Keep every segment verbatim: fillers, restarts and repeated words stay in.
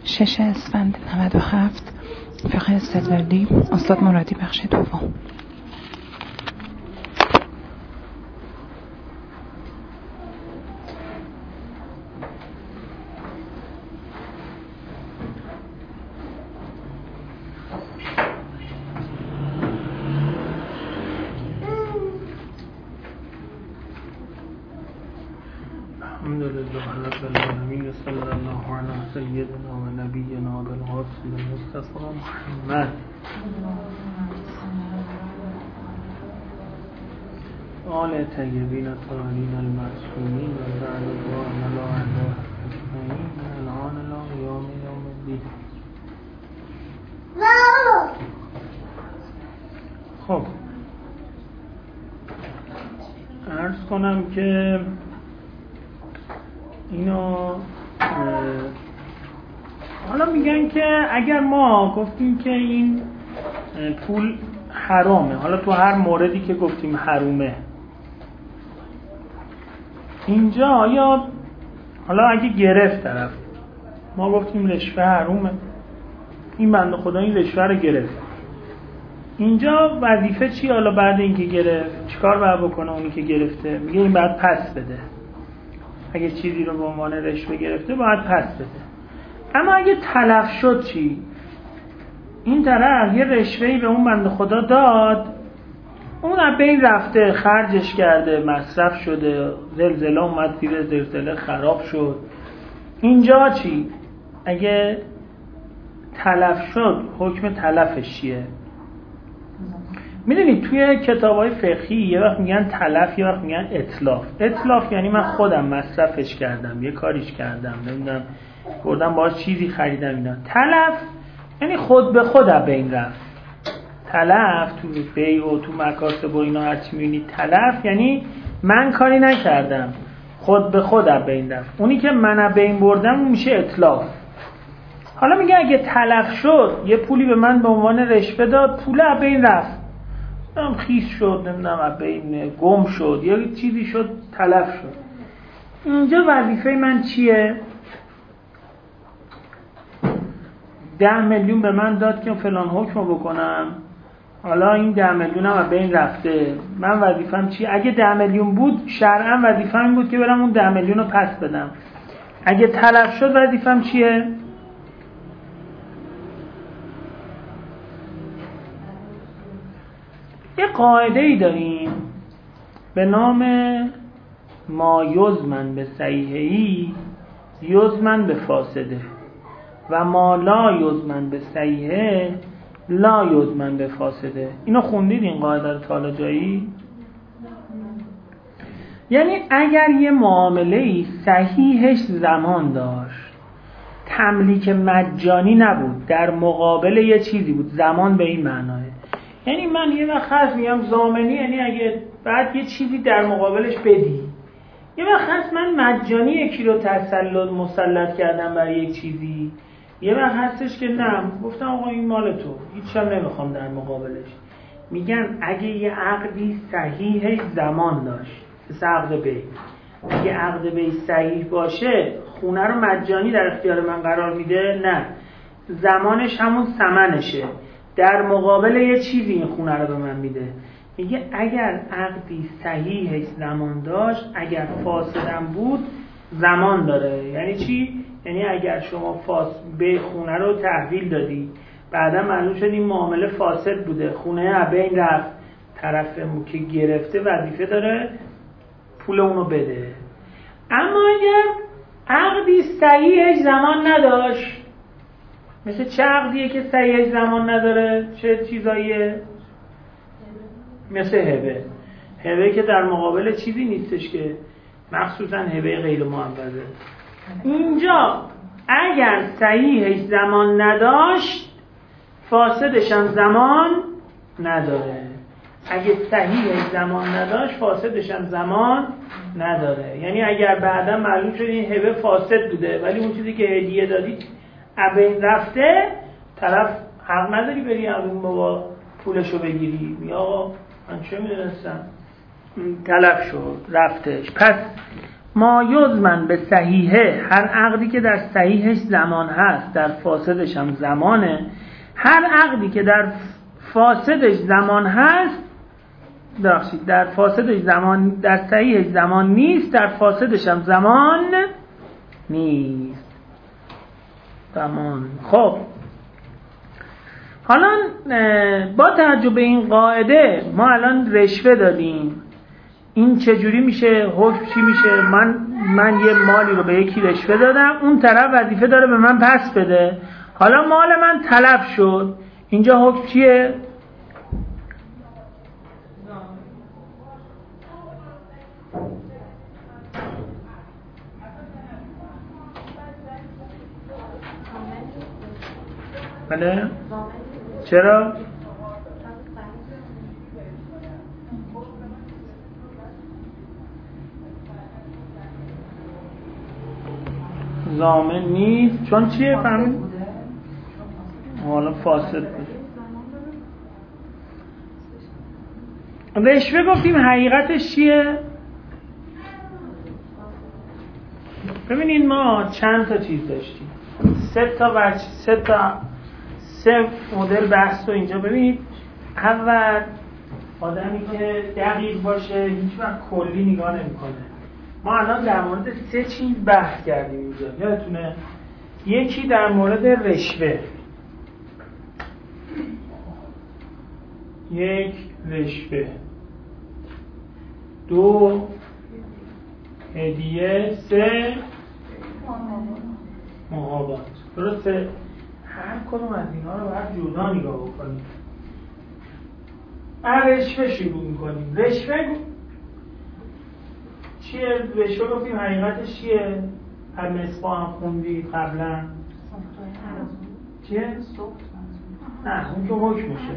شش اسفند نود و هفت. فقه استدلالی، استاد مرادی، بخش دوم. صلی الله علی سیدنا و نبینا بالقاسم المصطفى محمد آل طیبین الطاهرین المعصومین و بعد رضوان الله عنهم اجمعین الان الی قیام یوم الدین. خب عرض کنم که اینو حالا میگن که اگر ما گفتیم که این پول حرامه، حالا تو هر موردی که گفتیم حرومه، اینجا آیا حالا اگه گرفت طرف، ما گفتیم رشوه حرومه، این بنده خدا این رشوه رو گرفت، اینجا وظیفه چی؟ حالا بعد اینکه گرفت چیکار باید بکنه اونی که گرفته؟ میگه این باید پس بده. اگه چیزی رو به عنوان رشوه گرفته باید پس بده. اما اگه تلف شد چی؟ این طرف یه رشوهی به اون بنده خدا داد، اون از بین رفته، خرجش کرده، مصرف شده، زلزله اومد زیر زلزله خراب شد. اینجا چی؟ اگه تلف شد حکم تلفش چیه؟ میدونید توی کتاب‌های فقهی یه وقت میگن تلف، یه وقت میگن اتلاف. اتلاف یعنی من خودم مصرفش کردم، یه کاریش کردم، نمیدونم بردم باهاش چیزی خریدم اینا. تلف یعنی خود به خود از بین رفت. تلف تو بیع و تو مکاسب و اینا هرچی میبینید تلف یعنی من کاری نکردم، خود به خود از بین رفت. اونی که من از بین بردم میشه اتلاف. حالا میگه اگه تلف شد، یه پولی به من به عنوان رشوه داد، پول از بین رفت، نمیدونم خیس شد، نمیدونم از بین گم شد، یه چیزی شد تلف شد، اینجا وظیفه من چیه؟ ده میلیون به من داد که فلان حکم بکنم، حالا این ده میلیون هم از بین رفته، من وظیفم چیه؟ اگه ده میلیون بود شرعاً وظیفم بود که برم اون ده میلیون رو پس بدم. اگه تلف شد وظیفم چیه؟ یه قاعده ای داریم به نام ما یضمن به صحیحه‌ای یضمن به فاسده و ما لا یضمن به صحیحه لا یضمن به فاسده. اینو خوندید این قاعده رو تا حالا جایی؟ یعنی اگر یه معامله‌ای صحیحش زمان داشت، تملیک مجانی نبود، در مقابل یه چیزی بود، زمان به این معناه، یعنی من یه وقت هست میگم ضامنی، یعنی اگه بعد یه چیزی در مقابلش بدی، یه وقت هست من مجانی یکی رو تسلط مسلط کردم برای یک چیزی، یه وقت هستش که نه، گفتم آقا این مال تو، هیچ هم نمیخوام در مقابلش. میگن اگه یه عقدی صحیحش زمان داشت، مثل عقد بیع، اگه عقد بیع صحیح باشه خونه رو مجانی در اختیار من قرار میده؟ نه، زمانش همون ثمنشه، در مقابل یه چیزی این خونه رو به من میده. میگه اگر عقدی صحیحش زمان داشت، اگر فاسدم بود زمان داره. یعنی چی؟ یعنی اگر شما فاس به خونه رو تحویل دادی، بعدا معلوم شد این معامله فاسد بوده، خونه از بین رفت، طرف که گرفته وظیفه داره پول اونو بده. اما اگر عقدی صحیحش زمان نداشت، مثل چه عقدیه که صحیحش زمان نداره؟ چه چیزاییه؟ مثل هبه. هبه که در مقابل چیزی نیستش که، مخصوصا هبه غیر معوضه. اینجا اگر صحیحش زمان نداشت، فاسدش هم زمان نداره. اگه صحیحش زمان نداشت، فاسدش هم زمان نداره. یعنی اگر بعدا معلوم شد این هبه فاسد بوده، ولی اون چیزی که هدیه دادی ابین رفته، طرف حق نداری بری اون بابا پولشو بگیری. یا آقا من چه میدونستم، تلف شد رفتش. پس ما یضمن به صحیحه، هر عقدی که در صحیحش زمان هست در فاسدش هم زمانه. هر عقدی که در فاسدش زمان هست بخشید در فاسدش زمان، در صحیحش زمان نیست، در فاسدش هم زمان نیست. زمان. خب حالا با توجه به این قاعده ما الان رشوه دادیم، این چجوری میشه؟ حکم چی میشه؟ من من یه مالی رو به یکی رشوه دادم، اون طرف وظیفه داره به من پس بده، حالا مال من تلف شد، اینجا حکم چیه؟ بله؟ چرا؟ ضامن نیست چون چیه؟ فهمید؟ حالا فاسد بود. رشوه گفتیم حقیقتش چیه؟ ببینید ما چند تا چیز داشتیم، سه تا وجه، سه تا سه مدل بحث رو اینجا ببینید. اول آدمی که دقیق باشه هیچ وقت کلی نگاه نمی‌کنه. ما الان در مورد سه چیز بحث کردیم اینجا، یادتونه؟ یکی در مورد رشوه، یک رشوه، دو هدیه، سه محابات. درسته؟ هر کدوم از اینا رو باید جدا نگاه بکنیم. از رشوه شروع میکنیم. رشوه چیه؟ رشوه گفتیم حقیقتش چیه؟ هر مصباح هم خوندید قبلا. چیه؟ نه اون که حکم میشه.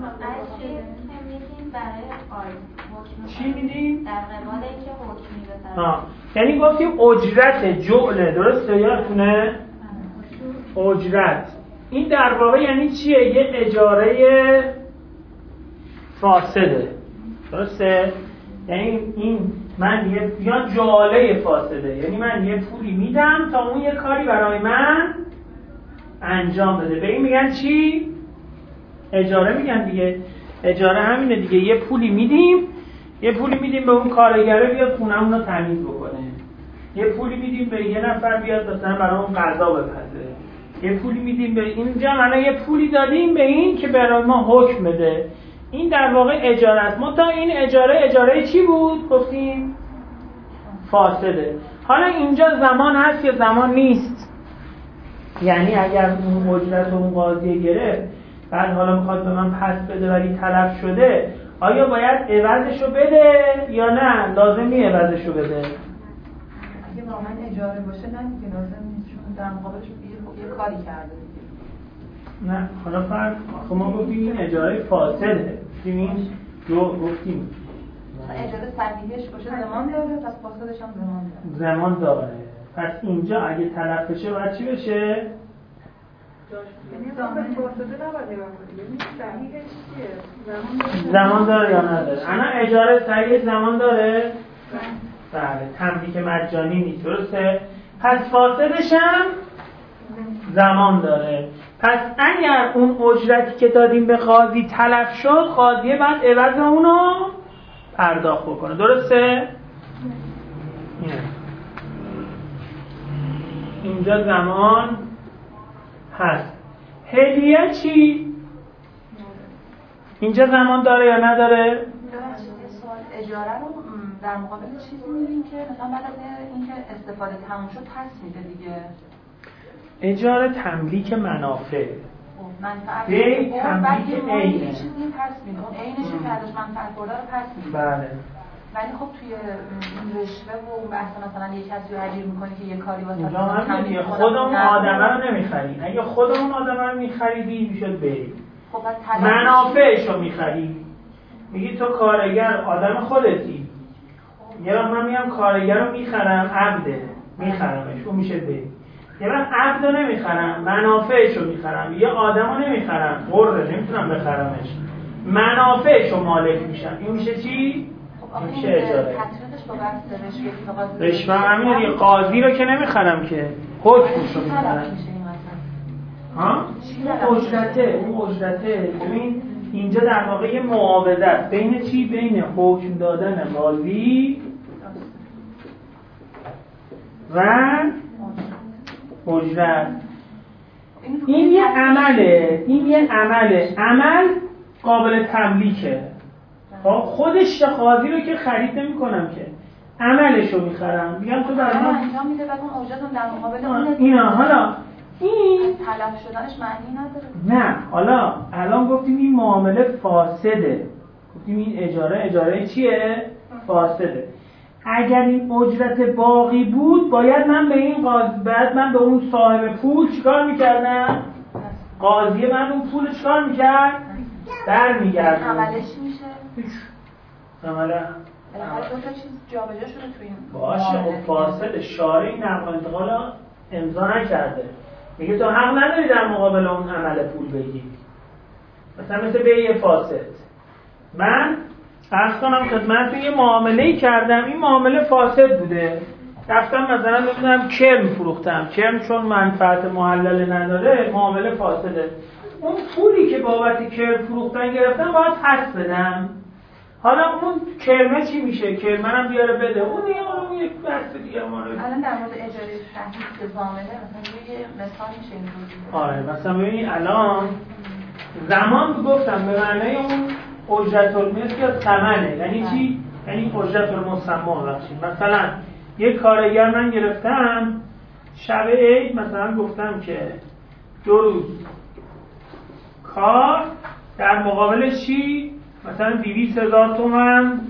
چی میدیم؟ در قبال اینکه حکمی بزنیم. آه یعنی گفتیم اجرت جعله، درسته؟ یادتونه؟ اجرت این در واقع یعنی چیه؟ یه اجاره فاسده، درسته؟ یعنی این من یه یا جاله فاسده، یعنی من یه پولی میدم تا اون یه کاری برای من انجام بده. به این میگن چی؟ اجاره میگن دیگه. اجاره همینه دیگه، یه پولی میدیم، یه پولی میدیم به اون کارگره بیاد خونمون رو تمیز بکنه، یه پولی میدیم به یه نفر بیاد مثلا برای اون غذا بپزه، یه پولی میدیم به اینجا، الان یه پولی دادیم به این که برای ما حکم بده. این در واقع اجاره است. منتها این اجاره اجاره چی بود؟ گفتیم فاسده. حالا اینجا زمان هست یا زمان نیست؟ یعنی اگر اون اجرت اون قاضی گرفت بعد حالا میخواد به من پس بده ولی تلف شده، آیا باید عوضشو بده یا نه لازم نیست عوضشو بده؟ اگه واقعا اجاره باشه نه دیگه لازم نیست، چون در مقابلش یه, یه کاری کرده دیگه. نه حالا فرق خب ما گفتیم این اجاره فاسده، گفتیم جو گفتیم اجاره صحیحش باشه زمان داره، پس فاسدش هم زمان داره. زمان داره. پس اینجا اگه تلف بشه باید چی بشه؟ یعنی زمان فاسده نباید نگاه کنیم. یعنی صحیحش چیه؟ زمان داره یا نداره؟ انا اجاره صحیح زمان داره؟ بله. تملیک مجانی نیست، درسته؟ پس فاسدش هم زمان داره. پس اگر اون اجرتی که دادیم به قاضی تلف شد، قاضیه بعد عوض اونو پرداخت بکنه، درسته؟ اینه. اینجا زمان هست. هدیه چی؟ اینجا زمان داره یا نداره؟ اجاره رو در مقابل چیزی می‌بینیم که مثلا بعد از اینکه استفاده تموم شد پس میده دیگه. اجاره تملیک منافع. منفعت به تملیک عینه. چیزی پس میده. اون عینش که ازش منفعت برده رو پس میده. بله. ولی خب توی این رشوه و اون بحث مثلا یک کسی رو اجیر می‌کنی که یه کاری واسه اونجا هم دیگه خودمون آدمه رو نمی‌خریم. اگه خودمون آدمه رو می‌خریدی میشد بریم. خب منافعش رو می‌خریم. میگی تو کارگر آدم خودتی. یه وقت من میام کارگر رو می‌خرم، عبده. می‌خرمش. اون میشه بریم. یه وقت عبد رو نمی‌خرم، منافعش رو می‌خرم. یه آدم رو نمی‌خرم، قره نمی‌تونم بخرمش. منافعش رو مالک میشم. این میشه چی؟ خب میشه اجاره. تطبیقش تو بحث رشوه که قاضی رشوه همینه دیگه، قاضی رو که نمیخرم که حکمش رو میخرم. ها؟ اون اجرته، اون اجرته. ببین اینجا در واقع یه معاوضه است بین چی؟ بین حکم دادن قاضی و اجرت. این یه عمله، این یه عمله، عمل قابل تملیکه. خب خودش قاضی رو که خرید نمی کنم که، عملش رو میخرم، میگم تو برای ما انجام میده بعد اون اجرت هم در مقابل اون اینا. حالا این تلف شدنش معنی نداره. نه، حالا الان گفتیم این معامله فاسده، گفتیم این اجاره اجاره چیه؟ فاسده. اگر این اجرت باقی بود باید من به این قاضی، بعد من به اون صاحب پول چیکار میکردم؟ قاضی من اون پول چیکار میکرد؟ در میگرد. عملش میشه؟ هیچ عمله بالاخره دو تا چیز جابجا شده توی این باشه. خب فاسد شارع این نقل و انتقال رو امضا نکرده، میگه تو حق نداری در مقابل اون عمل پول بگیری. مثلا مثل بیع فاسد، من عرض کنم خدمتتون یه معامله‌ای کردم، این معامله فاسد بوده، رفتم مثلا نمیدونم کرم فروختم، کرم چون منفعت محلل نداره معامله فاسده. اون پولی که بابت کرم فروختن گرفتم باید پس بدم. حالا اون کرمه چی میشه؟ کرمه هم بیاره بده، اون دیگه اون یک بحث دیگه ما رو. الان در مورد اجاره صحیح که ضامنه مثلا یه مثال میشه اینجوری. آره مثلا ببین الان زمان گفتم به معنی اون اجرت المثل یا ثمنه، یعنی چی؟ یعنی اجرت المسمى. بخشید مثلا یک کارگر من گرفتم شب عید، مثلا گفتم که دو روز کار در مقابلش چی؟ مثلا دویست هزار تومان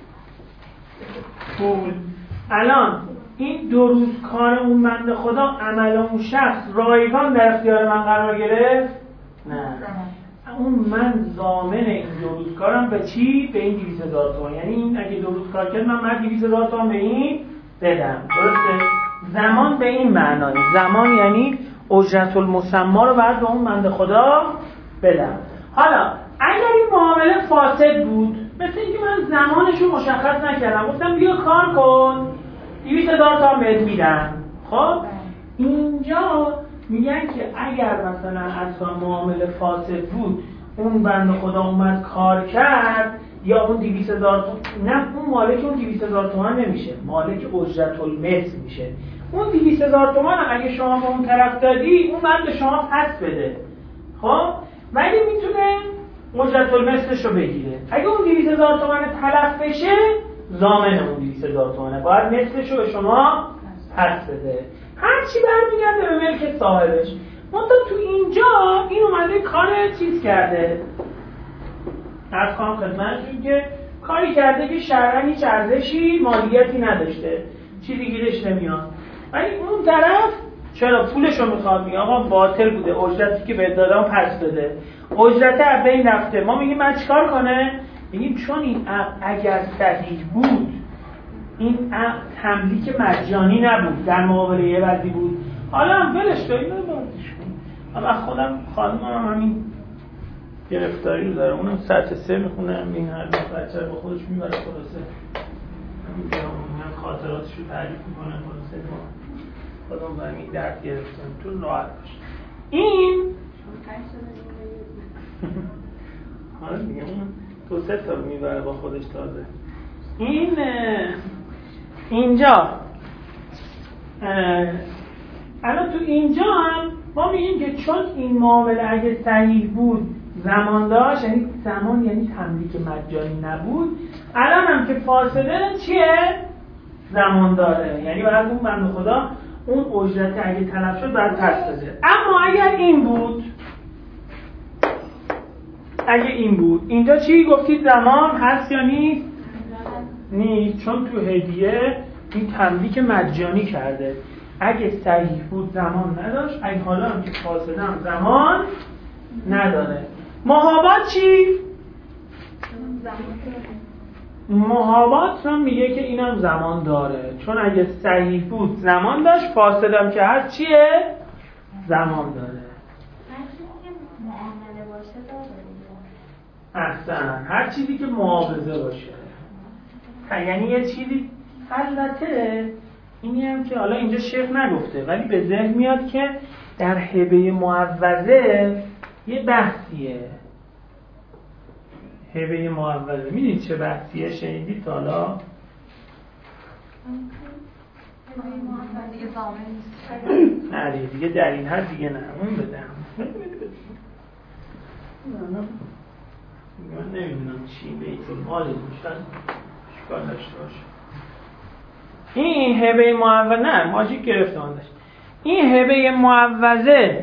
پول. الان این دو روز کار اون بنده خدا عمل اون شخص رایگان در اختیار من قرار گرفت؟ نه. اون من ضامن این دو روز کارم به چی؟ به این دویست هزار تومان. یعنی این اگه دو روز کار کرد من من دویست هزار تومان به این بدم. درسته؟ زمان به این معنای، زمان یعنی اجرت المسمى رو بعد به اون بنده خدا بدم. حالا اگر این معامله فاسد بود، مثل اینکه من زمانش رو مشخص نکردم، گفتم بیا کار کن دویست هزار تومان بهت میدم. خب اینجا میگن که اگر مثلا اصلا معامله فاسد بود، اون بنده خدا اومد کار کرد یا اون دویست هزار تومان، نه اون مالک اون دویست هزار تومان نمیشه، مالک اجرت المثل میشه. اون دویست هزار تومان اگه شما به اون طرف دادی، اون بعد به شما پس بده. خب ولی میتونه اجرت المثلش رو بگیره. اگه اون دویست هزار تومان تلف بشه، ضامن اون دویست هزار تومانه، باید مثلش رو به شما پس بده. هر چی برمیگرده به ملک صاحبش. منتها تو اینجا این اومده کار چیز کرده، از کنم خدمتتون که کاری کرده که شرعاً هیچ ارزشی مالیاتی نداشته، چیزی گیرش نمیاد، ولی اون طرف چرا پولش رو میخواد، میگه آقا باطل بوده، اجرتی که بهت دادم پس بده، اجرت از بین رفته. ما میگیم من چیکار کنه؟ میگیم چون این اگر صحیح بود، این تملیک مجانی نبود، در مقابل یه وضعی بود، حالا هم ولش کنیم بازیش کنیم. اما خودم خانمم هم همین گرفتاری رو داره، اونم سطح سه میخونه، این هر بچه رو با خودش میبره، خلاصه همین که خاطراتش رو تعریف میکنه، خلاصه با خودم با همین درد گرفتم تو راحت باشه. این حالا دیگه اون تو سه تا میبره با خودش تازه. این اینجا الان تو اینجا هم ما میگیم که چون این معامله اگه صحیح بود زمان داشت، یعنی زمان یعنی تملیک مجانی نبود، الان هم که فاسده چیه؟ زمان داره، یعنی باید اون بنده خدا اون اجرت اگه تلف شد باید پس بده. اما اگر این بود، اگه این بود اینجا چی گفتید؟ زمان هست یا نیست؟ نیست، چون تو هدیه این تملیک مجانی کرده. اگه صحیح بود زمان نداشت، اگه حالا هم که فاسده هم زمان نداره. محابات چی؟ محابات هم میگه که اینم زمان داره، چون اگه صحیح بود زمان داشت، فاسد هم که هست چیه؟ زمان داره. احسن، هر چیزی که معاوضه باشه، یعنی یه چیزی البته اینی هم که حالا اینجا شیخ نگفته ولی به ذهن میاد که در هبه معوضه یه بحثیه. هبه معوضه میدید چه بحثیه؟ شنیدید تا حالا؟ نه دیگه در این حد دیگه نه اون بدم من نمیدونم چی بیت المال میشن شکار داشته باشه. این هبه معوضه نه ماجیک گرفته آن داشت. این هبه معوضه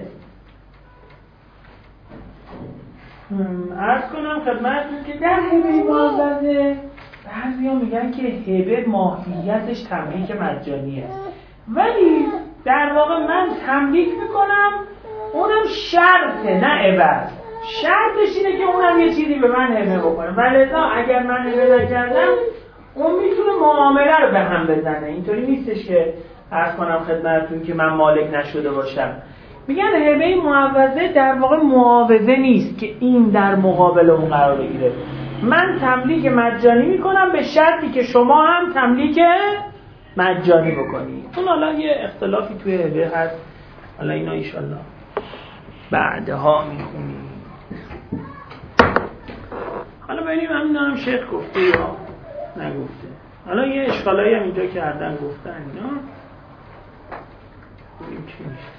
عرض کنم خدمتتون که در هبه معوضه بعضیا میگن که هبه ماهیتش تملیک مجانیه ولی در واقع من تملیک میکنم اونم شرطه نه عوض. شرطش اینه که اونم یه چیزی به من هبه بکنه ولذا اگر من هبه نکردم اون میتونه معامله رو به هم بزنه. اینطوری نیستش که عرض کنم خدمتتون که من مالک نشده باشم. میگن هبه معوضه در واقع معاوضه نیست که این در مقابل اون قرار بگیره. من تملیک مجانی میکنم به شرطی که شما هم تملیک مجانی بکنی. اون حالا یه اختلافی توی هبه هست حالا اینا ایشالله بعدها میخونیم. حالا ببینیم همین شیخ گفته یا نگفته. حالا یه اشکالایی هم اینجا کردن گفتن اینا ببینیم چی میشه.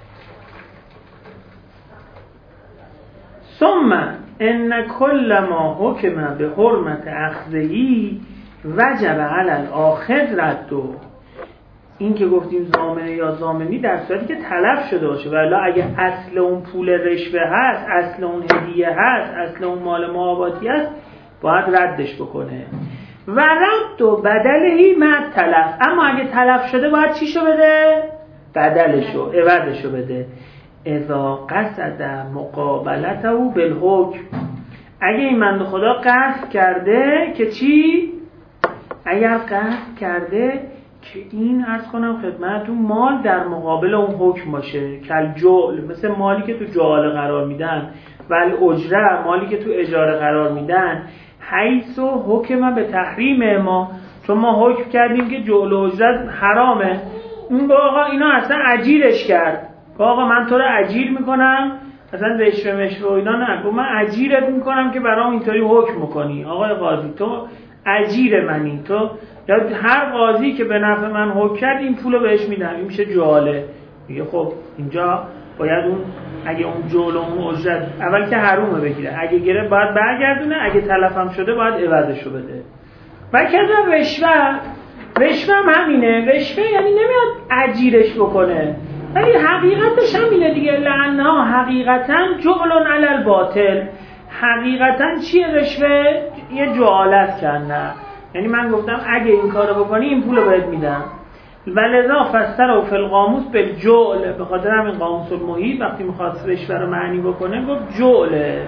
ثم ان کل ما حکم به حرمت اخذه‌ای وجب علی الاخذ رده. این که گفتیم ضامنه یا ضامنی در صورتی که تلف شده باشه ولی اگه اصل اون پول رشوه هست، اصل اون هدیه هست، اصل اون مال معاواتی هست باید ردش بکنه. و رد و بدلهی مد تلف. اما اگه تلف شده باید چی شو بده؟ بدلشو، عوضشو بده. اذا قصد مقابلته بالحکم. اگه این بنده خدا قصد کرده که چی؟ اگر قصد کرده که این عرض کنم خدمتتون مال در مقابل اون حکم باشه کل جعل، مثل مالی که تو جعل قرار میدن ولی اجره مالی که تو اجاره قرار میدن حیث و حکم به تحریم ما، چون ما حکم کردیم که جعل و اجره حرامه. اون آقا اینا اصلا اجیرش کرد، آقا من تو رو اجیر میکنم اصلا رشوه مشوه و اینا نه، من اجیرت میکنم که برام اینطوری حکم میکنی. آقای قاضی تو اجیر منی، تو یا هر قاضی که به نفع من حکم کرد این پولو بهش میدم. این میشه جعاله. میگه خب اینجا باید اون اگه اون جعل و اون اجرت اول که حرومه بگیره، اگه گرفت باید برگردونه، اگه تلفم شده باید عوضشو بده. و کذا رشوه، رشوه هم همینه. رشوه یعنی نمیاد اجیرش بکنه ولی حقیقتش همینه دیگه. لعنها حقیقتا جعل علی الباطل. حقیقتا چیه رشوه؟ یه جعالت کنه. یعنی من گفتم اگه این کارو بکنی این پولو بهت میدم. ولذا فسره فی القاموس بالجعل. به خاطر همین قاموس المحیط وقتی میخواست رشوه رو معنی بکنه گفت جعله.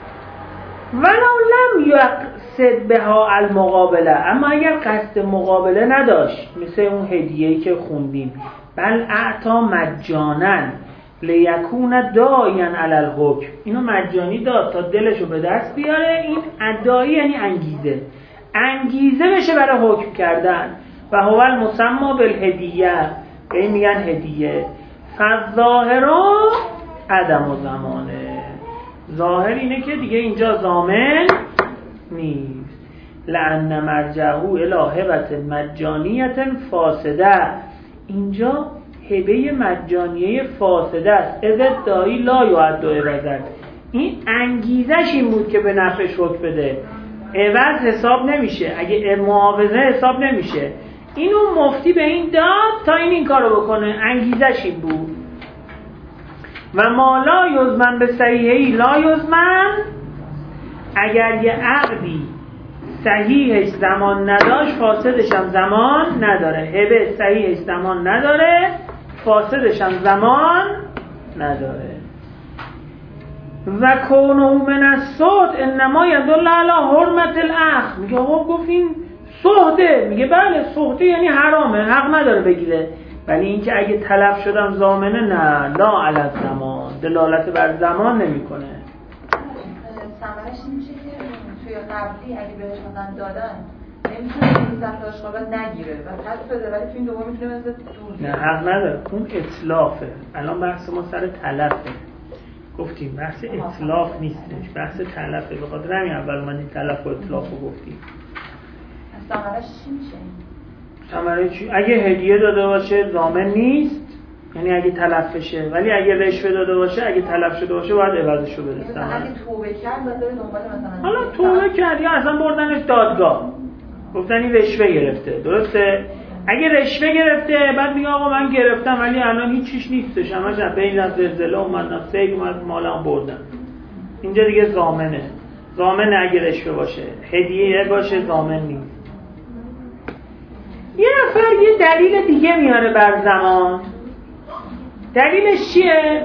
ولو لم یقصد بها المقابله. اما اگر قصد مقابله نداشت مثل اون هدیه‌ای که خوندیم، بل اعطا مجانا لیکون داعیا علی الحکم. اینو مجانی داد تا دلشو به دست بیاره. این ادعایی یعنی انگیزه، انگیزه بشه برای حکم کردن. و هو المسمى بالهدیه، به این میگن هدیه. فالظاهرا عدم و زمانه. ظاهر اینه که دیگه اینجا ضامن نیست. لأن مرجعه الی هبة مجانیة فاسده. اینجا هبه مجانیه فاسده است. اذ ادعای لا یعد عوضا. این انگیزش این بود که به نفعش حکم بده، عوض حساب نمیشه، اگه معاوضه حساب نمیشه. اینو مفتی به این داد تا این این کارو بکنه، انگیزش این بود. و ما لا یضمن به صحیحی لا یضمن. اگر یه عقدی صحیحش زمان نداشت فاسدش هم زمان نداره. هبه صحیحش زمان نداره، فاسدش هم زمان نداره. و کونه من الصحت انما یدل علی حرمت الاخذ. میگه آقا گفتین صحته، میگه بله صحته یعنی حرامه، حق نداره بگیره. ولی اینکه اگه تلف شدم ضامنه نه، لا علی الزمان، دلالت بر زمان نمیکنه. ثمرش این میشه که توی قبلی اگه بهش مثلا دادن نمیتونه این سطح آشغالات نگیره و پس بده، ولی تو این دوم میتونه مثل دور نه حق نداره، اون اطلافه. الان بحث ما سر تلفه، گفتیم بحث اطلاف نیستش، بحث تلفه. به خاطر همین اول من این تلف و اطلاف رو گفتیم. ثمره‌اش چی میشه؟ ثمره چی؟ اگه هدیه داده باشه ضامن نیست، یعنی اگه تلف بشه، ولی اگه رشوه داده باشه، اگه تلف شده باشه باید عوضش رو بده. مثلا اگه توبه کرد باید بره دنبال مثلا حالا توبه کرد یا اصلا بردنش دادگاه، گفتن این رشوه گرفته، درسته؟ اگه رشوه گرفته بعد میگه آقا من گرفتم ولی الان هیچ چیش نیستش، همش بین از زلزله اومد، سیل اومد، مالم بردم. اینجا دیگه ضامنه. ضامن اگه رشوه باشه، هدیه باشه ضامن نیست. یه نفر یه دلیل دیگه میاره بر زمان. دلیلش چیه؟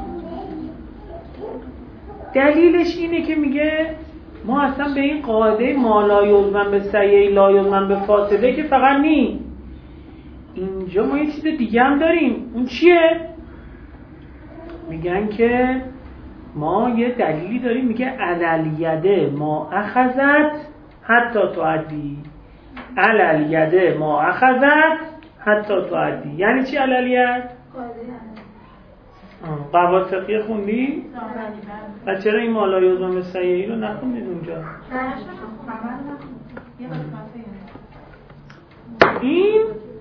دلیلش اینه که میگه ما اصلا به این قاعده ما لا یضمن به سیئ لا یضمن به فاسده که فقط نی، اینجا ما یه چیز دیگه هم داریم. اون چیه؟ میگن که ما یه دلیلی داریم، میگه علیلیده ما اخذت حتی تعدی. علیلیده ما اخذت حتی تعدی یعنی چی علیلیت؟ قواعد فقهی خوندی؟ و چرا این ما لا یضمن به سیئ رو نخوندید اونجا؟ این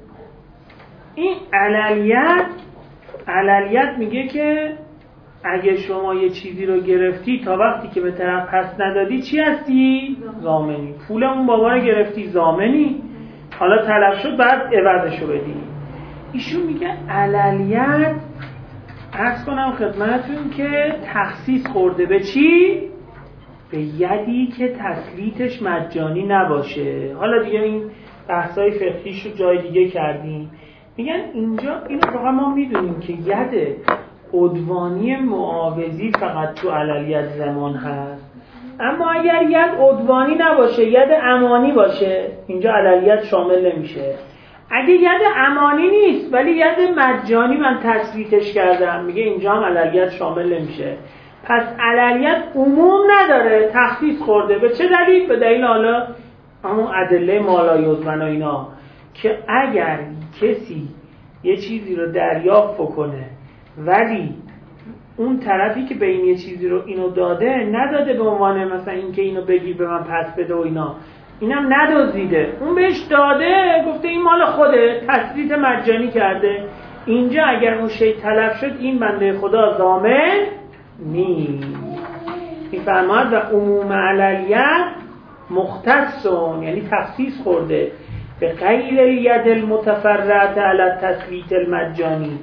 این علیلیت علیلیت میگه که اگه شما یه چیزی رو گرفتی تا وقتی که به طرف پس ندادی چی هستی؟ ضامنی. پول اون بابا رو گرفتی ضامنی، حالا تلف شد بعد عوضش رو بدی. ایشون میگه علیلیت عرض کنم خدمتتون که تخصیص خورده به چی؟ به یدی که تسلیتش مجانی نباشه. حالا دیگه این بحثای فقهیش رو جای دیگه کردیم. میگن اینجا اینو فقط ما میدونیم که ید عدوانی معاوضی فقط تو علیلیت زمان هست، اما اگر ید عدوانی نباشه، ید امانی باشه، اینجا علیلیت شامل نمیشه. اگه ید امانی نیست ولی ید مجانی من تثبیتش کردم، میگه اینجا هم علیلیت شامل نمیشه. پس علیلیت عموم نداره، تخصیص خورده. به چه دلیل؟ به دلیل حالا همون ادله ما لا یضمن و اینا، که اگر کسی یه چیزی رو دریافت بکنه ولی اون طرفی که به این یه چیزی رو اینو داده نداده به عنوان مثلا این که اینو بگیر به من پس بده و اینا، اینم ندزدیده، اون بهش داده، گفته این مال خوده، تثبیت مجانی کرده، اینجا اگر اون شی تلف شد این بنده خدا ضامن نیست. میفرماید و عموم علیلیت مختصون، یعنی تخصیص خورده به غیر الید المتفرعه علی تثبیت المجانی.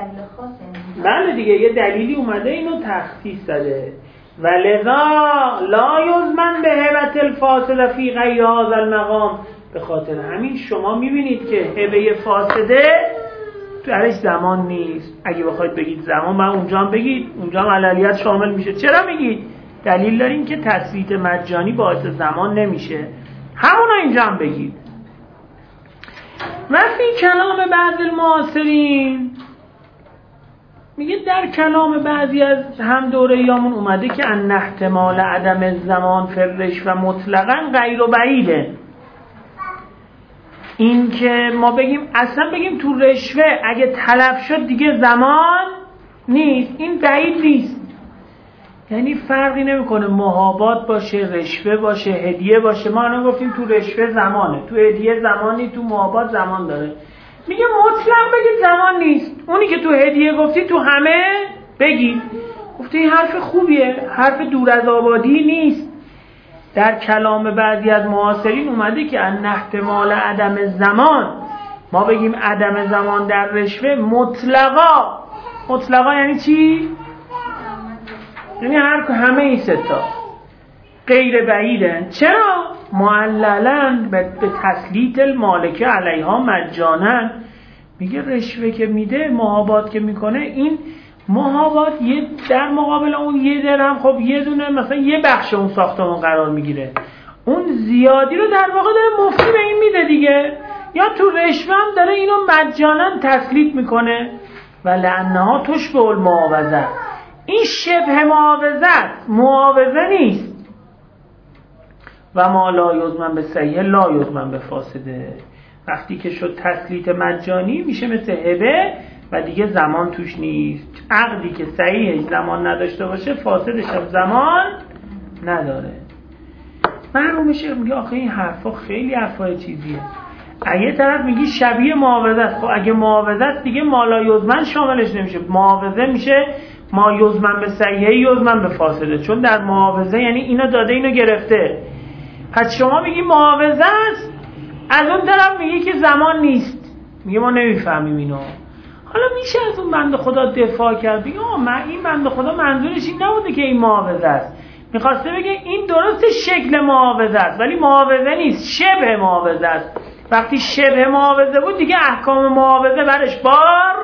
بله دیگه یه دلیلی اومده اینو تخصیص داده. ولذا لا یضمن به هبه الفاسده فی غیر هذا المقام. به خاطر همین شما میبینید که هبه فاسده درش زمان نیست. اگه بخواید بگید زمان، من اونجا هم بگید، اونجا هم علیلیت شامل میشه. چرا میگید؟ دلیل داریم که تثبیت مجانی باعث زمان نمیشه. همونا اینجا هم بگید. و فی کلام بعض المعاصرین، میگه در کلام بعضی از هم دوره یامون اومده که ان احتمال عدم زمان فرش و مطلقاً غیر و بعیده. این که ما بگیم اصلا بگیم تو رشوه اگه تلف شد دیگه زمان نیست، این بعید نیست. یعنی فرقی نمیکنه محابات باشه، رشوه باشه، هدیه باشه. ما الان گفتیم تو رشوه زمانه، تو هدیه زمانی، تو محابات زمان داره. میگه مطلق بگید زمان نیست. اونی که تو هدیه گفتی تو همه بگید. گفتی این حرف خوبیه، حرف دور از آبادی نیست. در کلام بعضی از معاصرین اومده که ان احتمال عدم زمان، ما بگیم عدم زمان در رشوه مطلقا. مطلقا یعنی چی؟ یعنی هر همه این ستا غیر بعیدن. چرا؟ معللاً به تسلیط المالکه علیها مجاناً. میگه رشوه که میده، محابات که میکنه، این محابات یه در مقابل اون یه درهم، خب یه دونه مثلا یه بخش اون ساختمون قرار میگیره، اون زیادی رو در واقع داره مفتی به این میده دیگه. یا تو رشوه هم داره اینو مجاناً تسلیط میکنه. و لعنها تشبه المعاوضه. این شبه معاوضه، معاوضه نیست. و ما لا یضمن به صحیح لا یضمن به فاسده. وقتی که شد تسلیط مجانی میشه مثل هبه و دیگه زمان توش نیست. عقدی که صحیحش زمان نداشته باشه فاسدش هم زمان نداره. مرحوم شیخ میگه آخه این حرفا خیلی حرفای چیزیه. اگه طرف میگی شبیه معاوضه است، خب اگه معاوضه است دیگه ما لا یضمن شاملش نمیشه. معاوضه میشه ما یضمن به صحیح یضمن به فاسده، چون در معاوضه یعنی اینو داده اینو گرفته. پس شما میگی معاوضه است، از اون طرف میگی که زمان نیست، میگه ما نمیفهمیم اینو. حالا میشه از اون بنده خدا دفاع کرد، بگه آه من این بنده خدا منظورش این نبوده که این معاوضه است، میخواسته بگه این درست شکل معاوضه است ولی معاوضه نیست، شبه معاوضه است. وقتی شبه معاوضه بود دیگه احکام معاوضه برش بار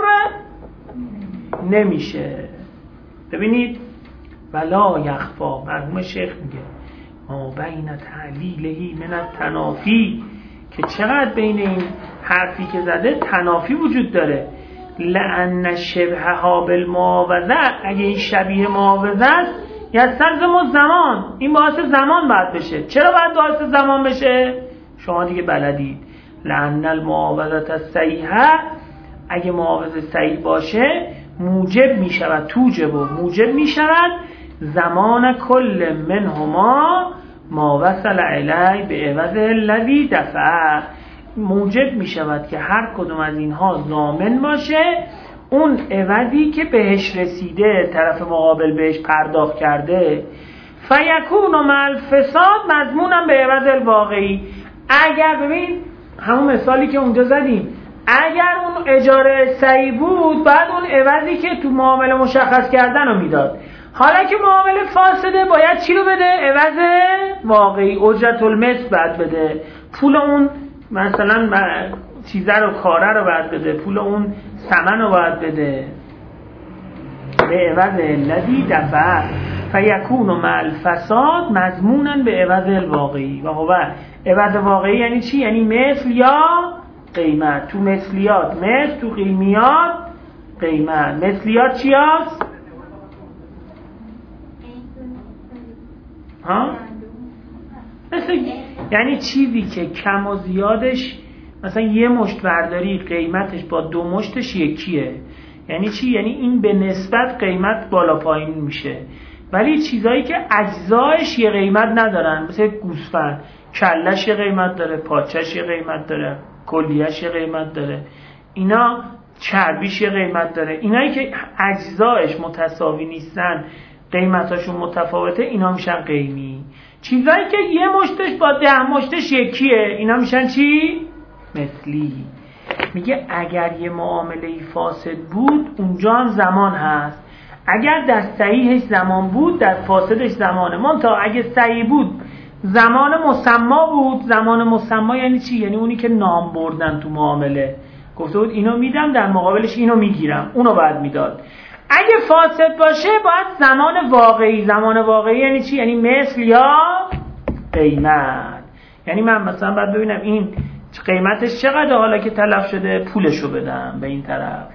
نمیشه. ببینید ولا یخفا، مرحوم شیخ میگه ما بین تعلیلهی من التنافی، که چقدر بین این حرفی که زده تنافی وجود داره. لأن شبهها بالمعاوضه، اگه این شبیه معاوضه است یستلزم زمان، این باعث زمان باید بشه. چرا باید باعث زمان بشه؟ شما دیگه بلدید. لأن المعاوضه الصحیحه، اگه معاوضه صحیح باشه موجب می شود، توجب و موجب می شود زمان کل منهما ما وصل الی به عوض الذی دفع. موجب می شود که هر کدوم از اینها ضامن باشه اون عوضی که بهش رسیده، طرف مقابل بهش پرداخت کرده. فیکون مع الفساد مضمونم به عوض الواقعی. اگر ببین همون مثالی که اونجا زدیم، اگر اون اجاره صحیح بود بعد اون عوضی که تو معامله مشخص کردن رو میداد. حالا که معامله فاسده باید چی رو بده؟ عوض واقعی، اجرت المثل بعد بده، پول اون مثلا چیزه رو کاره رو بعد بده، پول اون ثمن رو بعد بده. به عوض الذی دفع فیکون مع الفساد مضمونا به عوض الواقعی. و هو عوض واقعی یعنی چی؟ یعنی مثل یا قیمت. تو مثلیات مثل، تو قیمیات قیمت. مثلیات چی هست؟ ها؟ مثل یعنی چیزی که کم و زیادش مثلا یه مشت برداری قیمتش با دو مشتش یکیه. یعنی چی؟ یعنی این به نسبت قیمت بالا پایین میشه، ولی چیزایی که اجزایش یه قیمت ندارن، مثل گوسفند کلش یه قیمت داره، پاچش یه قیمت داره، کلیه‌اش یه قیمت داره، اینا چربیش یه قیمت داره. اینایی که اجزایش متساوی نیستن، قیمتاشون متفاوته، اینا میشن قیمی. چیزایی که یه مشتش با ده مشتش یکیه، اینا میشن چی؟ مثلی. میگه اگر یه معامله فاسد بود اونجا هم زمان هست. اگر در صحیحش زمان بود در فاسدش زمانه. منتها اگه صحیح بود زمان مسما بود. زمان مسما یعنی چی؟ یعنی اونی که نام بردن تو معامله، گفته بود اینو میدم در مقابلش اینو میگیرم، اونو باید میداد. اگه فاسد باشه باید زمان واقعی. زمان واقعی یعنی چی؟ یعنی مثل یا قیمت. یعنی من مثلا باید ببینم این قیمتش چقدر، حالا که تلف شده پولشو بدم به این طرف.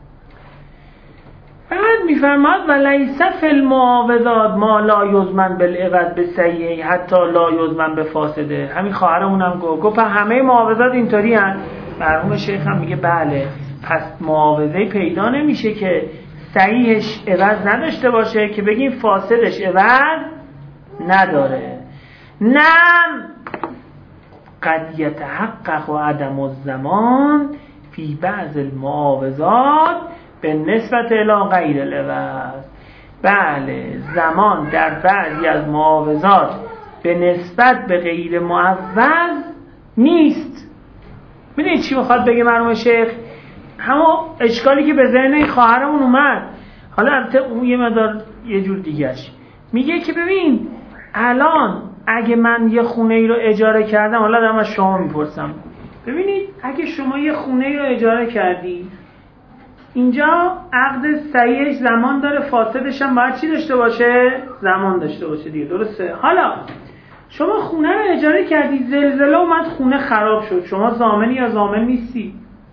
بعد میفرماد و لیس فی المعاوضات ما لا یضمن بالعوض بصحیح حتی لا یضمن به فاسده. همین خواهرمونم گفت گفت همه معاوضات اینطوری هستند. مرحوم شیخ هم میگه بله، پس معاوضه پیدا نمیشه که صحیحش عوض نداشته باشه که بگیم فاسدش عوض نداره. نم قد یتحقق و عدم الزمان فی بعض المعاوضات به نسبت الی غیر العوض. بله، زمان در بعضی از معاوضات به نسبت به غیر معوض نیست. ببینید چی میخواد بگه مرحوم شیخ؟ همون اشکالی که به ذهن این خواهرمون اومد، حالا البته اون یه مقدار یه جور دیگهش میگه که ببین الان اگه من یه خونه ای رو اجاره کردم، حالا دارم از شما میپرسم، ببینید اگه شما یه خونه ای رو اجاره کردی، اینجا عقد صحیحش زمان داره، فاسدش هم باید چی داشته باشه؟ زمان داشته باشه دیگه، درسته؟ حالا شما خونه رو اجاره کردی، زلزله اومد خونه خراب شد، شما ضامنی یا ضامن نیستی؟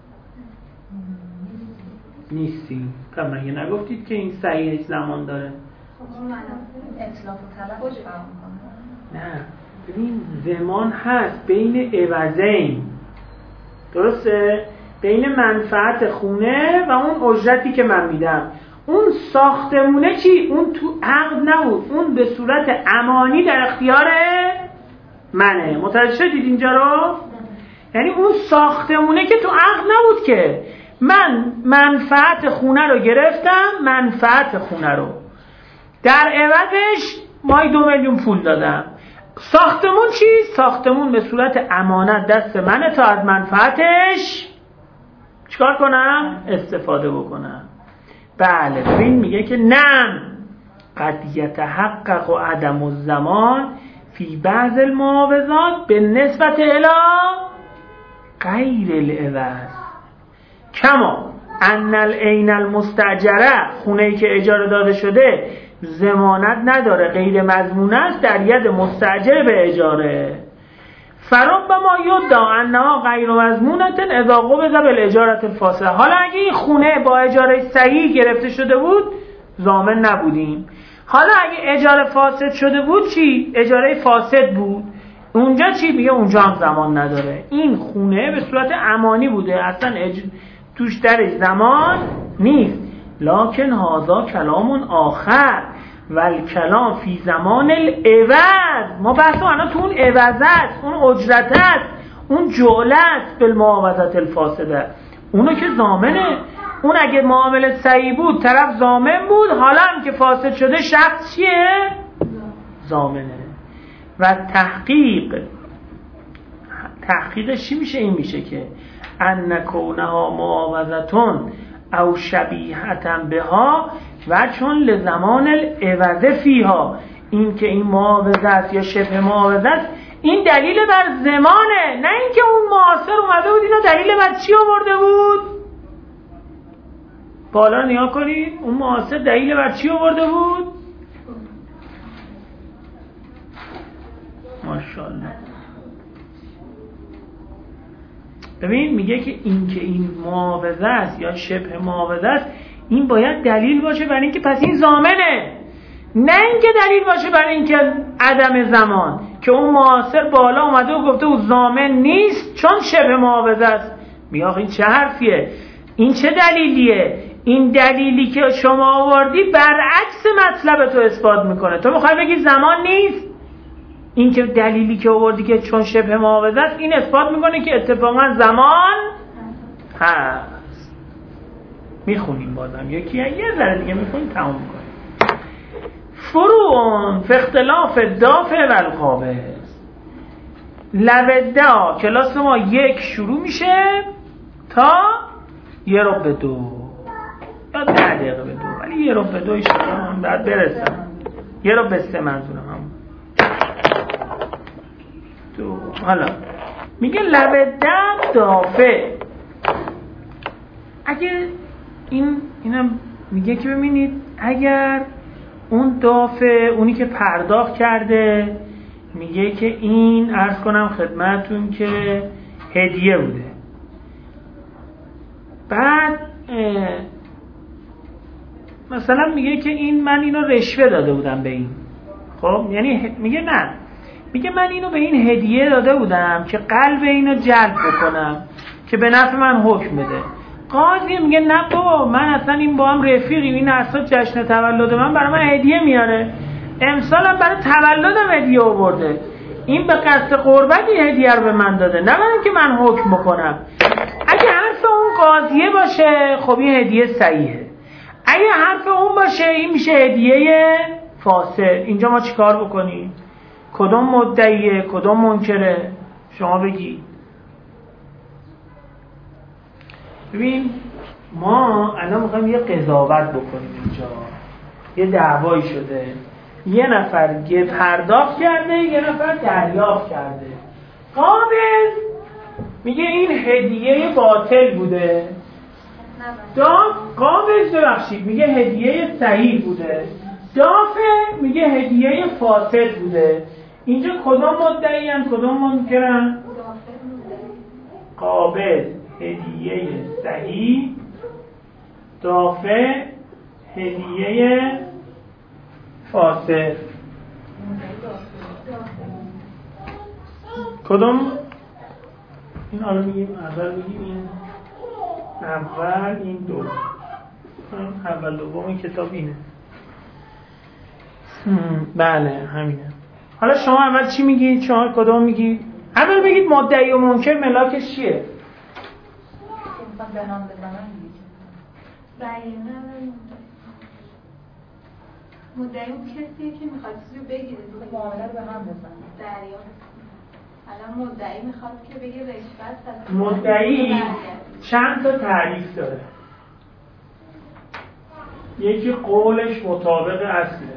نیستی. که مگه نگفتید که این صحیحش زمان داره؟ اطلاف و طلبش فهم کنه. نه، ببین زمان هست بین عوضین، درسته؟ بین منفعت خونه و اون اجرتی که من میدم. اون ساختمونه چی؟ اون تو عقد نبود، اون به صورت امانی در اختیار منه. متوجه شدید اینجا رو؟ یعنی اون ساختمونه که تو عقد نبود که من منفعت خونه رو گرفتم، منفعت خونه رو در عوضش مای دو میلیون پول دادم. ساختمون چی؟ ساختمون به صورت امانت دست منه تا از منفعتش چیکار کنم؟ استفاده بکنم. بله ببین میگه که نه قد یتحقق و عدم الزمان فی بعض المعاوضات به نسبت الی غیر العوض کما ان العین المستاجره، خونه‌ای که اجاره داده شده ضمانت نداره، غیر مضمون است در ید مستاجر به اجاره. فربما یدعی انها غیر مضمونة اذا قبض بالاجاره الفاسده. حالا اگه این خونه با اجاره صحیح گرفته شده بود ضامن نبودیم. حالا اگه اجاره فاسد شده بود چی؟ اجاره فاسد بود، اونجا چی؟ میگه اونجا هم زمان نداره. این خونه به صورت امانی بوده، اصلا اج... توش درش زمان نیست. لکن هذا کلام آخر والکلام فی زمان العوض. ما بحثو الان تو اون عوض است، اون اجرت است، اون جعله است بالمعاوضت الفاسده. اونو که ضامنه. اون اگه معامله صحیح بود طرف ضامن بود، حالا هم که فاسد شده شخص چیه؟ ضامنه. و تحقیق تحقیقش چی میشه؟ این میشه که ان کونها معاوضتون او شبیهتا بها و چون لزمان العوض فیها، این که این معاوضه است یا شبه معاوضه است این دلیل بر زمانه، نه اینکه اون معاصر اومده بود اینا دلیل بر چی آورده بود. بالا نگاه کنید، اون معاصر دلیل بر چی آورده بود؟ ماشاءالله. ببین میگه که این که این معاوضه است یا شبه معاوضه است این باید دلیل باشه برای اینکه پس این ضامنه، نه اینکه دلیل باشه برای اینکه عدم زمان، که اون معاصر بالا اومده و گفته او ضامن نیست چون شبه معاوضه است. میگه این چه حرفیه؟ این چه دلیلیه؟ این دلیلی که شما آوردی برعکس مطلب تو اثبات میکنه. تو میخوای بگی زمان نیست، این که دلیلی که آوردی که چون شبه معاوضه است این اثبات میکنه که اتفاقا زمان هست. میخونیم بازم یکی یه ذره دیگه میخونیم تمام میکنیم. فروعون فی اختلاف دافع و القابض. لبدا کلاس ما یک شروع میشه تا یه رو به دو یا ده دقیقه به دو، ولی یه رو به دو ایشترا هم باید برسم. یه رو به سه منظورم هم دو. حالا میگه لبدا دافع. اگه این اینم میگه که ببینید اگر اون دافع اونی که پرداخت کرده میگه که این عرض کنم خدمتون که هدیه بوده، بعد مثلا میگه که این من اینو رشوه داده بودم به این، خب یعنی میگه نه، میگه من اینو به این هدیه داده بودم که قلب اینو جلب بکنم که به نفع من حکم بده. قاضی میگه نه بابا من اصلا این با هم رفیقیم، این اصلا جشن تولد من برای من هدیه میاره، امسالم برای تولدم هدیه آورده، این به قصد قربتی هدیه رو به من داده، نه برای اینکه من حکم بکنم. اگه حرف اون قاضیه باشه خب این هدیه صحیحه، اگه حرف اون باشه این میشه هدیه فاسد. اینجا ما چیکار بکنیم؟ کدوم مدعیه کدوم منکره؟ شما بگی. ببین ما الان میخوایم یه قضاوت بکنیم، اینجا یه دعوایی شده، یه نفر یه پرداخت کرده یه نفر دریافت کرده. قابل میگه این هدیه باطل بوده، دافع قابل ببخشید میگه هدیه صحیح بوده، دافع میگه هدیه فاسد بوده. اینجا کدوم مدعی ان کدوم منکرن؟ قابل هدیه صحیح، دافع هدیه فاسد. کدوم این حالا میگیم اول میگیم این اول این دو این اول دوم کتاب اینه. بله همینه. حالا شما اول چی میگید؟ شما کدوم میگید؟ اول بگید مدعی و منکر ملاکش چیه؟ مثلا به نام بزنن بیانه مدعی اون کسیه که میخواد چیزی رو بگیره معامله رو به هم بزنن دریافت. الان مدعی میخواد که بگه رشوت. مدعی چند تا تعریف داره. یکی قولش مطابق اصله،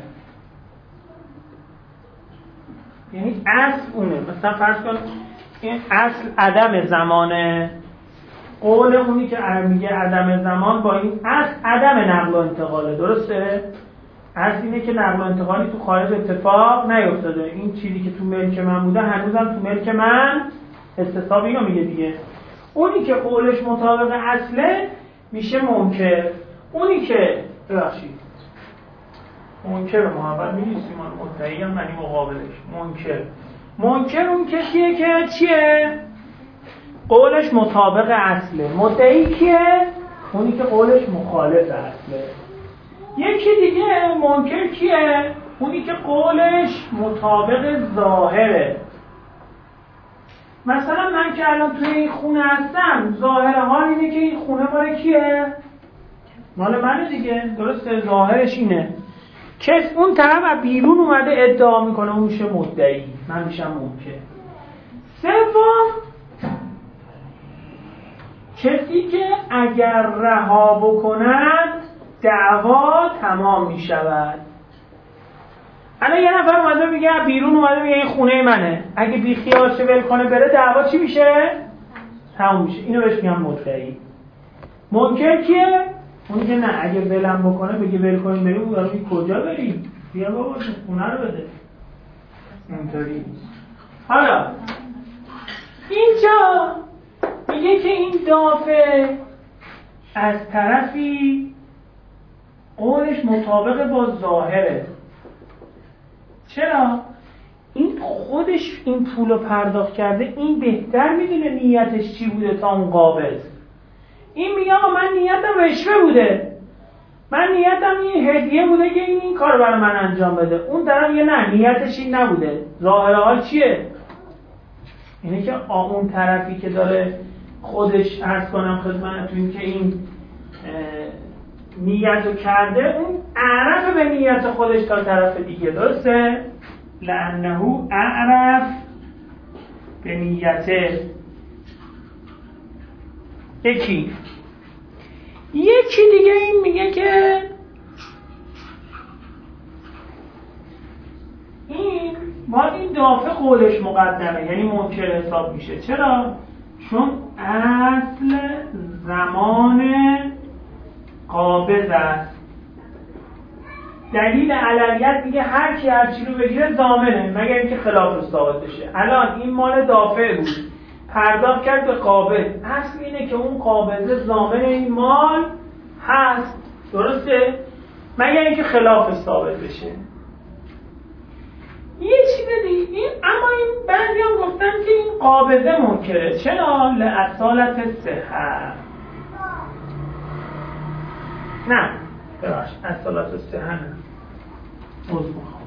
یعنی اصل اونه. مثلا فرض کن این اصل عدم زمانه، قول اونی که میگه عدم زمان با این اصل عدم نقل و انتقاله. درسته؟ اصل اینه که نقل و انتقالی تو خارج اتفاق نیفتاده. این چیزی که تو ملک من بوده هنوزم تو ملک من استصحاب اینو میگه دیگه. اونی که قولش مطابق اصله میشه منکر. اونی که ببخشید منکر رو ما اول می‌نویسیم، مدعی هم معنی مقابلش منکر. منکر اون کسیه که چیه؟ قولش مطابق اصله. مدعی کیه؟ اونی که قولش مخالف اصله. یکی دیگه منکر کیه؟ اونی که قولش مطابق ظاهره. مثلا من که الان توی این خونه هستم، ظاهر حال اینه که این خونه مال کیه؟ مال منه دیگه. درسته؟ ظاهرش اینه. کس اون طرف بیرون اومده ادعا میکنه، اون میشه مدعی، من میشم منکر. سوم کسی که اگر رها بکند دعوا تمام میشود. الان یه نفر اومده میگه بیرون اومده میگه این خونه منه، اگه بی خیال شه ول کنه بره دعوا چی میشه؟ تمام میشه. اینو بهش میگم مدعی. منکر کیه؟ اون که نه اگه ولم بکنه بگه ول کنیم بریم، اون داره میگه کجا بریم؟ بیا بابا خونه رو بده. اینطوری. حالا اینجا میگه که این دافع از طرفی قولش مطابق با ظاهره. چرا؟ این خودش این پولو پرداخت کرده، این بهتر میدونه نیتش چی بوده تا اون قابض. این میگه آقا من نیتم رشوه بوده، من نیتم این هدیه بوده که این این کار برای من انجام بده. اون طرف میگه نه نیتش این نبوده. ظاهر حال چیه؟ اینه که اون طرفی که داره خودش عرض کنم خدمتتون که این نیتو کرده، اون اعرف به نیت خودش تا طرف دیگه. درسته؟ لأنه اعرف به نیته. یکی یکی دیگه این میگه که این با این دافع قولش مقدمه، یعنی منکر حساب میشه. چرا؟ چون اصل زمان قابض است. دلیل عللیت میگه هر کی هر چی رو بگیره ضامنه مگر اینکه خلافش ثابت بشه. الان این مال دافع بود، پرداخت کرد به قابض، اصل اینه که اون قابضه ضامن این مال هست. درسته؟ مگر اینکه خلافش ثابت بشه. یه چیز دیگه این، اما این بعضی هم گفتن که این قابضه منکره. چرا؟ لأصالت صحت. نه ببخش اصالت صحت نه عذر میخوام،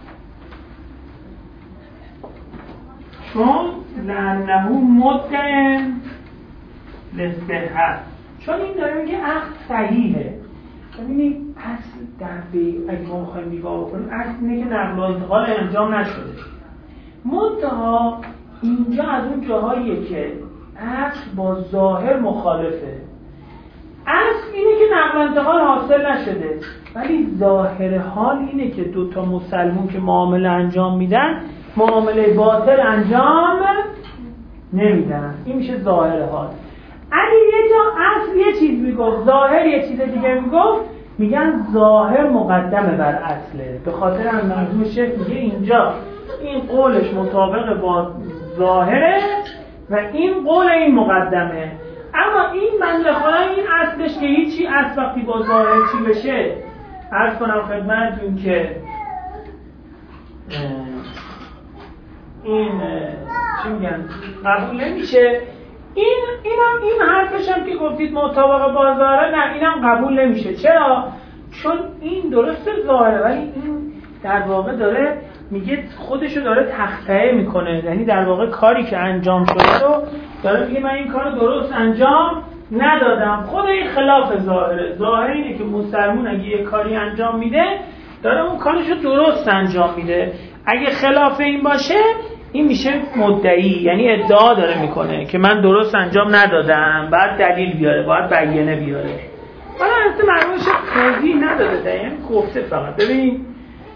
چون لأنه مدع للصحت، چون این داره میگه عقد صحیحه. ببینید اصل در بی اگه ما بخوایم نگاه بکنیم اصل اینه که نقل و انتقال انجام نشده. منتها اینجا از اون جاهاییه که اصل با ظاهر مخالفه. اصل اینه که نقل و انتقال حاصل نشده، ولی ظاهر حال اینه که دو تا مسلمون که معامله انجام میدن معامله باطل انجام نمیدن. این میشه ظاهر حال. اگه یه جا اصل یه چیز میگفت ظاهر یه چیز دیگه میگفت، میگن ظاهر مقدمه بر اصله. به خاطر هم مرحوم شیخ میگه اینجا این قولش مطابق با ظاهره و این قول این مقدمه. اما این بنده خدا این اصلش که هیچی، اصل وقتی با ظاهر چی بشه، عرض کنم خدمتتون که این چی میگن قبول نمیشه. این اینم این حرفش هم که گفتید مطابق بازاره، نه اینم قبول نمیشه. چرا؟ چون این درسته ظاهره ولی این در واقع داره میگه خودشو داره تخطئه میکنه، یعنی در واقع کاری که انجام شده رو داره میگه من این کارو درست انجام ندادم. خود این خلاف ظاهره. ظاهر اینه که مسلمون اگه یه کاری انجام میده داره اون کارشو درست انجام میده. اگه خلاف این باشه این میشه مدعی، یعنی ادعا داره میکنه که من درست انجام ندادم، باید دلیل بیاره، باید بیانه بیاره. حالا اصلا مرمومش توضیح نداده، یعنی گفته فقط. ببین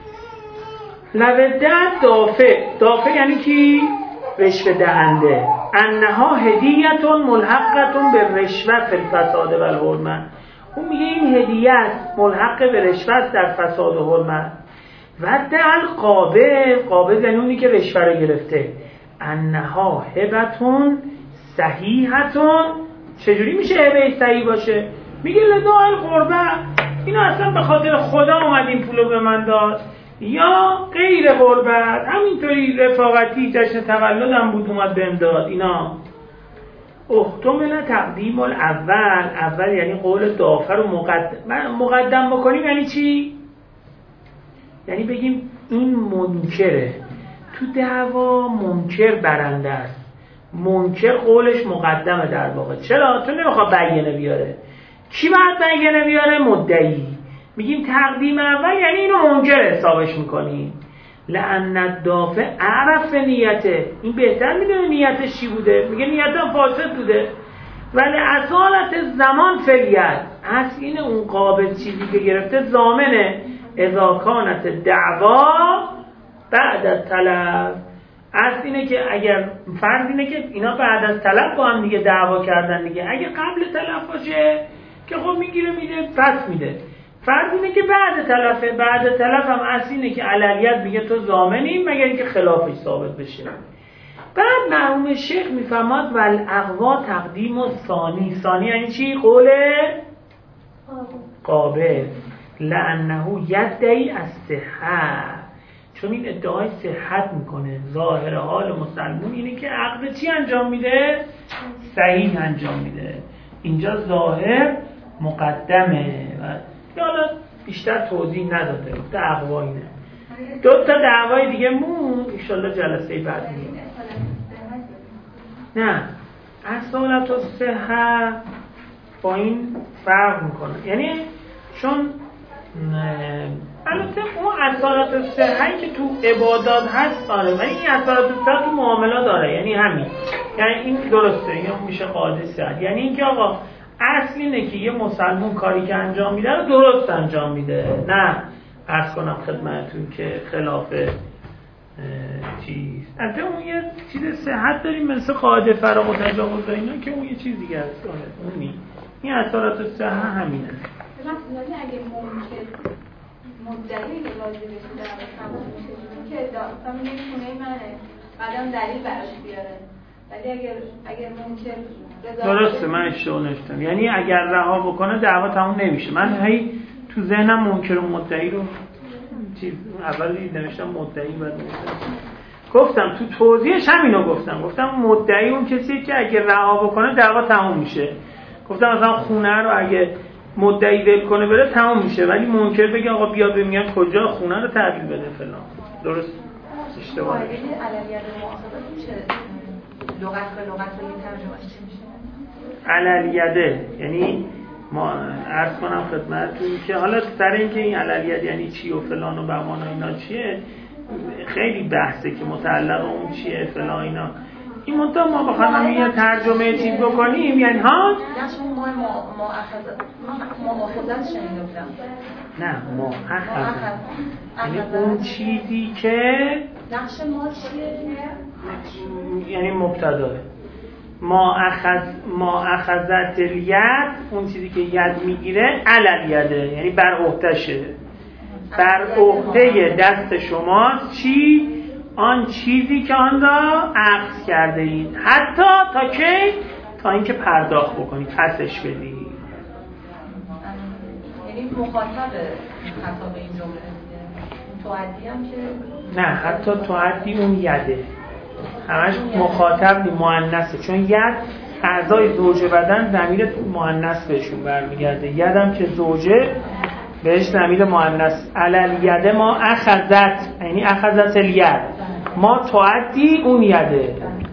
لودت دافع، دافع یعنی کی؟ رشوه دهنده. انها هدیه‌تون ملحقتون به رشوه فی الفساد و الحرمت. اون میگه این هدیه است ملحق به رشوه در فساد و حرمت. و دل قابل، قابل یعنی اونی که رشوه رو گرفته. انها هبتون صحیحتون. چجوری میشه هبه صحیح باشه؟ میگه لداء القربه، اینا اصلا به خاطر خدا اومد این پولو به من داد، یا غیر قربت همینطوری رفاقتی جشن تولدم بود اومد بهم داد. اینا احتمال تقدیم الاول، اول یعنی قول دافع رو مقدم مقدم بکنیم. یعنی چی؟ یعنی بگیم این منکره، تو دعوا منکر برنده است، منکر قولش مقدمه در واقع. چرا؟ تو نمیخواد بیانه بیاره. کی باید بیانه بیاره؟ مدعی. میگیم تقدیم اول یعنی اینو منکر حسابش میکنیم. لأن الدافع عرف نیته، این بهتر میدونه نیتش چی بوده. میگه نیتم فاسد بوده. ولی اصالت زمان فعلیت، اصل اینه اون قابل چیزی که گرفته ضامنه. اذا کانت دعوا بعد از طلب، اصل اینه که اگر فرض اینه که اینا بعد از طلب با هم دیگه دعوا کردن دیگه، اگه قبل طلب باشه که خب میگیره میده پس میده. فرض اینه که بعد طلبه، بعد طلب هم اصل اینه که علیت میگه تو ضامنی مگر اینکه خلافش ثابت بشه. بعد مرحوم شیخ میفهمد والاقوا تقدیم و ثانی. ثانی یعنی چی؟ قول قابل. لانه یدعی الصحه، چون این ادعای صحت میکنه. ظاهر حال مسلمون اینه که عقد چی انجام میده؟ صحیح انجام میده. اینجا ظاهر مقدمه و حالا بیشتر توضیح نداده، گفته اقوا اینه. دو تا دعوای دیگه مون انشالله جلسه بعد میگیم. نه اصالت الصحه با این فرق میکنه، یعنی چون البته اون اصالت الصحه که تو عبادات هست آره، ولی این اصالت الصحه تو معاملات داره، یعنی همین. یعنی این درسته، این میشه قاعده صحت. یعنی اینکه آقا اصل اینه که یه مسلمون کاری که انجام میده رو درست انجام میده، نه عرض کنم خدمتتون که خلاف چیز. البته اون یه چیز صحت داریم مثل قاعده فراغ و تجاوز اینا که اون یه چیز دیگه است. اونی این اثرات صحه همینه. مثلا اگه ممکن مدعی که راضی بشه در تمام میشه که داستان میگه خونه منه، بعدم دلیل براش بیاره. ولی اگر اگر ممکن درسته، من اشتباه نوشتم. یعنی اگر رها بکنه دعوا تموم نمیشه. من هی تو ذهنم منکر و مدعی رو چیز اولی نوشتم مدعی، بعد نوشتم گفتم تو توضیحش همینو گفتم. گفتم مدعی اون کسیه که اگه رها بکنه دعوا تموم میشه. گفتم مثلا خونه رو اگه مدعی ول کنه بره تموم میشه، ولی منکر بگه آقا بیا ببینم کجا خونه رو تحویل بده فلان. درست اشتباه علویت مؤاخذه میشه لغت به لغت به ترجمهش چی میشه؟ عللیده یعنی ما عرض کنم خدمتتون که حالا سر اینکه این عللیت یعنی چی و فلان و بمان و اینا چیه خیلی بحثه که متعلق اون چیه فلان اینا. این منطقه ما بخوایم یه ترجمه چیز بکنیم یعنی ها نقش ما مؤاخذت شنیده بودم. نه مؤاخذت یعنی اون چیزی که نقش ما چیه؟ یعنی مبتداه ما اخذ ما اخذت الید، اون چیزی که ید میگیره عللیده یعنی بر عهدهشه، بر عهده دست شماست چی؟ آن چیزی که آن را اخذ کرده اید، حتی تا کی؟ تا اینکه پرداخت بکنی، پسش بدی. یعنی مخاطب خطاب این جمله تعدی هم که نه حتی تعدی اون یده همش مخاطب نی، مؤنثه، چون ید اعضای زوجه بدن ضمیر مؤنث بهشون برمیگرده. یدم که زوجه بهش ضمیر مؤنث. علل ید ما اخذت، یعنی اخذت الید، ما تعدی اون یده،